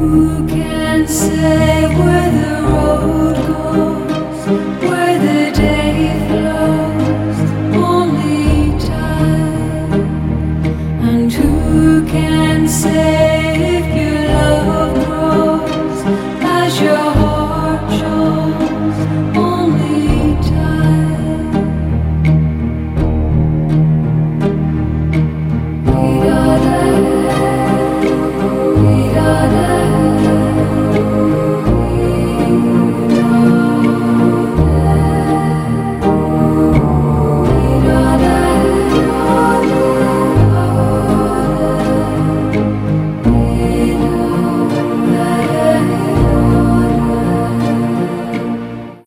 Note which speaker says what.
Speaker 1: Who can say where the road goes, where the day flows? Only time. And who can say